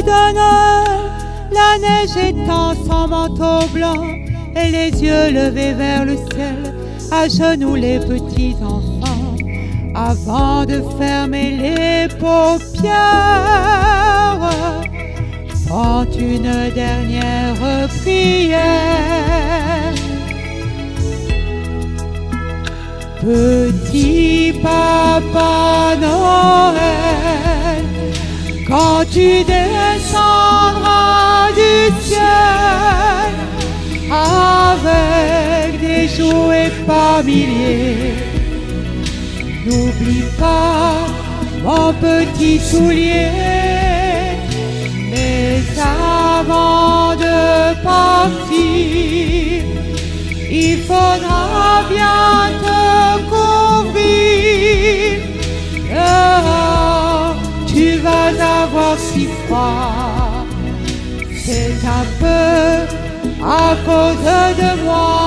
de Noël, la neige étend son manteau blanc et les yeux levés vers le ciel, à genoux les petits enfants, avant de fermer les paupières, font une dernière prière. Petit Papa Noël, quand tu descendras du ciel avec des jouets par milliers, n'oublie pas mon petit soulier. Mais avant de partir, il faudra bien te couvrir. Dehors, tu vas avoir si froid. C'est un peu à cause de moi.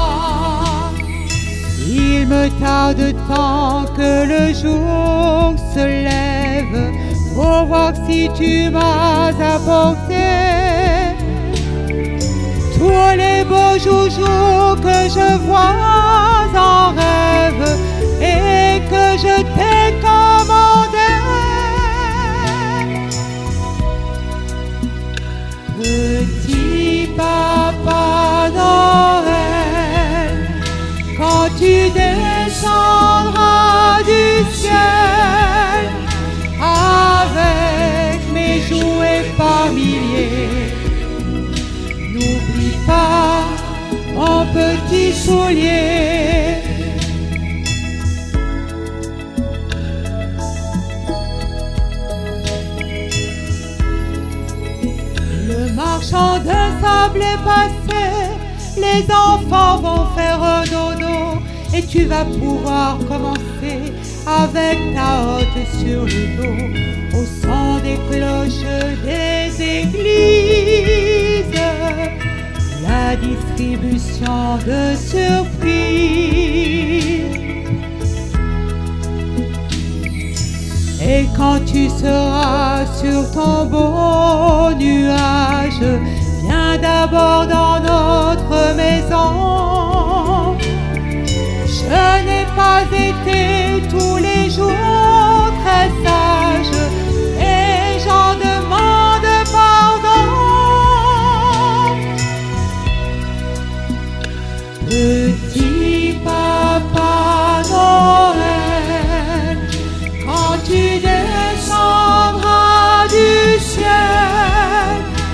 Il me tarde tant que le jour se lève pour voir si tu m'as apporté tous les beaux joujoux que je vois en rêve et que je t'ai commandé. Petit Papa Noël, quand tu descendras du ciel avec mes jouets par milliers, n'oublie pas mon petit soulier. Le marchand de sable est passé, les enfants vont faire un dodo et tu vas pouvoir commencer avec ta hotte sur le dos, au son des cloches des églises, la distribution de surprises. Et quand tu seras sur ton beau nuage, viens d'abord dans notre maison. Je n'ai pas été tous les jours très sage et j'en demande pardon. Petit Papa Noël, quand tu descendras du ciel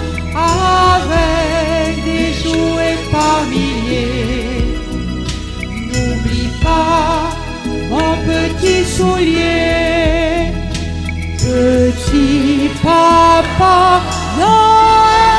avec des jouets par milliers, n'oublie pas mon petit soulier. Petit Papa Noël.